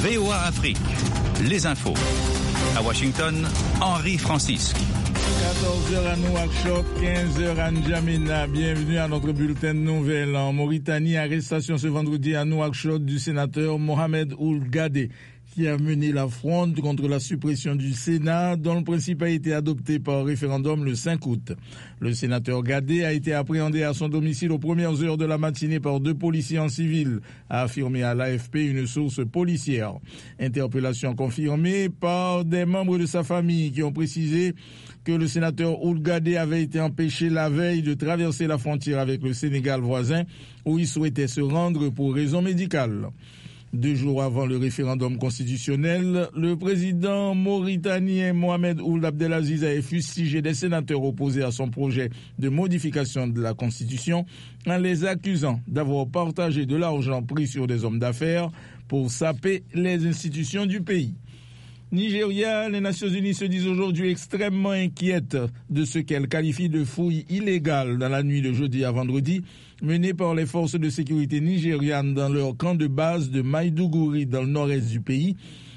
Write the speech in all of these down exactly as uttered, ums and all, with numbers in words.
V O A Afrique, les infos. À Washington, Henri Francisque. quatorze heures à Nouakchott, quinze heures à N'Djamena. Bienvenue à notre bulletin de nouvelles. En Mauritanie, arrestation ce vendredi à Nouakchott du sénateur Mohamed Ould Ghadé, qui a mené la fronde contre la suppression du Sénat, dont le principe a été adopté par référendum le cinq août. Le sénateur Ghadé a été appréhendé à son domicile aux premières heures de la matinée par deux policiers en civil, a affirmé à l'A F P une source policière. Interpellation confirmée par des membres de sa famille qui ont précisé que le sénateur Ould Ghadé avait été empêché la veille de traverser la frontière avec le Sénégal voisin, où il souhaitait se rendre pour raisons médicales. Deux jours avant le référendum constitutionnel, le président mauritanien Mohamed Ould Abdelaziz a fustigé des sénateurs opposés à son projet de modification de la Constitution en les accusant d'avoir partagé de l'argent pris sur des hommes d'affaires pour saper les institutions du pays. Nigeria, les Nations Unies se disent aujourd'hui extrêmement inquiètes de ce qu'elles qualifient de fouilles illégales dans la nuit de jeudi à vendredi, menées par les forces de sécurité nigérianes dans leur camp de base de Maïdougouri dans le nord-est du pays,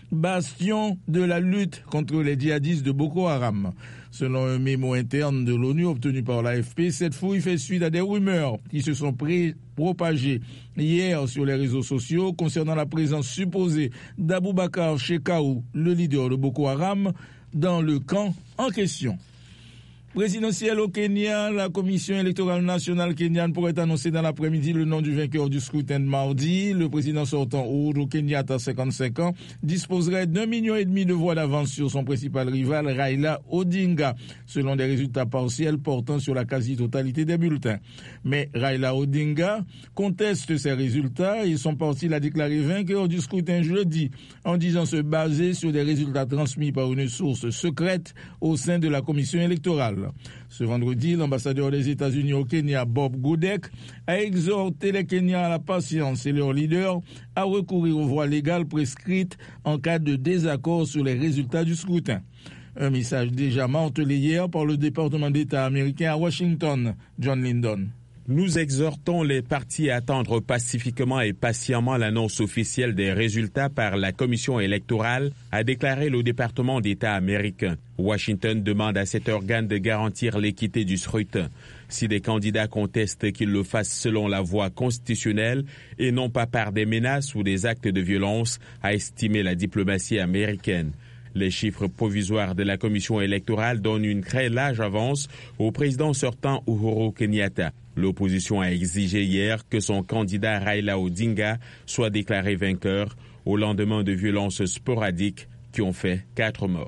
bastion de la lutte contre les djihadistes de Boko Haram. Selon un mémo interne de l'ONU obtenu par l'A F P, cette fouille fait suite à des rumeurs qui se sont pré- propagées hier sur les réseaux sociaux concernant la présence supposée d'Aboubacar Shekau, le leader de Boko Haram, dans le camp en question. Présidentielle au Kenya, la Commission électorale nationale kenyane pourrait annoncer dans l'après-midi le nom du vainqueur du scrutin de mardi. Le président sortant Uhuru Kenyatta, cinquante-cinq ans, disposerait d'un million et demi de voix d'avance sur son principal rival Raila Odinga, selon des résultats partiels portant sur la quasi-totalité des bulletins. Mais Raila Odinga conteste ces résultats et son parti l'a déclaré vainqueur du scrutin jeudi, en disant se baser sur des résultats transmis par une source secrète au sein de la Commission électorale. Ce vendredi, l'ambassadeur des États-Unis au Kenya, Bob Goodek, a exhorté les Kenyans à la patience et leurs leaders à recourir aux voies légales prescrites en cas de désaccord sur les résultats du scrutin. Un message déjà martelé hier par le département d'État américain à Washington, John Lyndon. Nous exhortons les partis à attendre pacifiquement et patiemment l'annonce officielle des résultats par la commission électorale, a déclaré le département d'État américain. Washington demande à cet organe de garantir l'équité du scrutin. Si des candidats contestent qu'ils le fassent selon la voie constitutionnelle et non pas par des menaces ou des actes de violence, a estimé la diplomatie américaine. Les chiffres provisoires de la commission électorale donnent une très large avance au président sortant Uhuru Kenyatta. L'opposition a exigé hier que son candidat Raila Odinga soit déclaré vainqueur au lendemain de violences sporadiques qui ont fait quatre morts.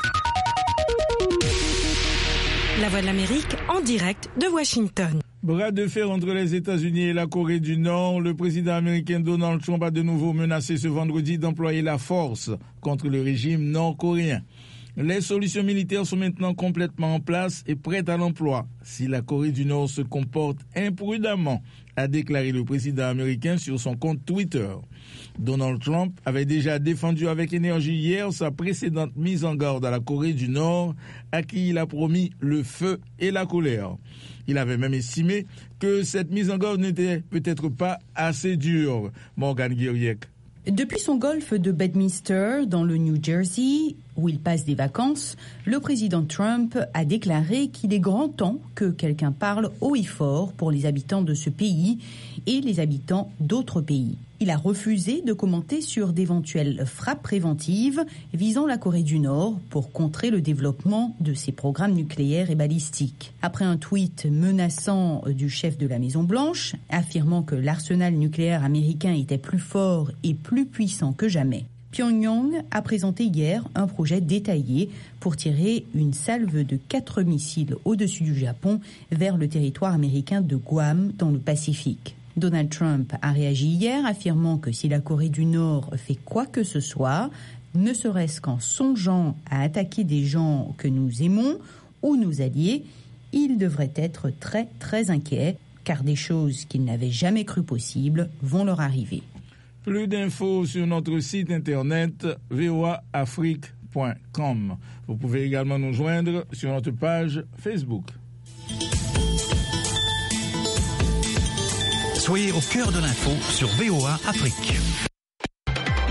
La Voix de l'Amérique en direct de Washington. Bras de fer entre les États-Unis et la Corée du Nord, le président américain Donald Trump a de nouveau menacé ce vendredi d'employer la force contre le régime nord-coréen. Les solutions militaires sont maintenant complètement en place et prêtes à l'emploi si la Corée du Nord se comporte imprudemment, a déclaré le président américain sur son compte Twitter. Donald Trump avait déjà défendu avec énergie hier sa précédente mise en garde à la Corée du Nord, à qui il a promis le feu et la colère. Il avait même estimé que cette mise en garde n'était peut-être pas assez dure. Morgan Guiriec. Depuis son golfe de Bedminster, dans le New Jersey, où il passe des vacances, le président Trump a déclaré qu'il est grand temps que quelqu'un parle haut et fort pour les habitants de ce pays et les habitants d'autres pays. Il a refusé de commenter sur d'éventuelles frappes préventives visant la Corée du Nord pour contrer le développement de ses programmes nucléaires et balistiques. Après un tweet menaçant du chef de la Maison-Blanche, affirmant que l'arsenal nucléaire américain était plus fort et plus puissant que jamais, Pyongyang a présenté hier un projet détaillé pour tirer une salve de quatre missiles au-dessus du Japon vers le territoire américain de Guam dans le Pacifique. Donald Trump a réagi hier, affirmant que si la Corée du Nord fait quoi que ce soit, ne serait-ce qu'en songeant à attaquer des gens que nous aimons ou nos alliés, il devrait être très très inquiet, car des choses qu'il n'avait jamais cru possibles vont leur arriver. Plus d'infos sur notre site internet v o a afrique point com. Vous pouvez également nous joindre sur notre page Facebook. Soyez au cœur de l'info sur V O A Afrique.